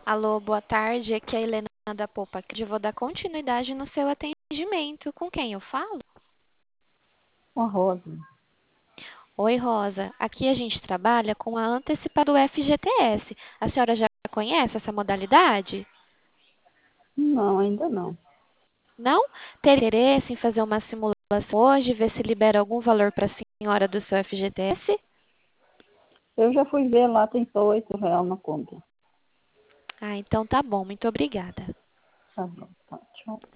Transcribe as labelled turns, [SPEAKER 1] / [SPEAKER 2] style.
[SPEAKER 1] Alô, boa tarde. Aqui é a Helena da Popa. Eu vou dar continuidade no seu atendimento. Com quem eu falo?
[SPEAKER 2] Com a Rosa.
[SPEAKER 1] Oi, Rosa. Aqui a gente trabalha com a antecipada do FGTS. A senhora já conhece essa modalidade?
[SPEAKER 2] Não, ainda não.
[SPEAKER 1] Não? Ter interesse em fazer uma simulação hoje, ver se libera algum valor para a senhora do seu FGTS?
[SPEAKER 2] Eu já fui ver lá, tem só R$ 8 na conta.
[SPEAKER 1] Ah, então tá bom. Muito obrigada.
[SPEAKER 2] Tá bom, tá, tchau.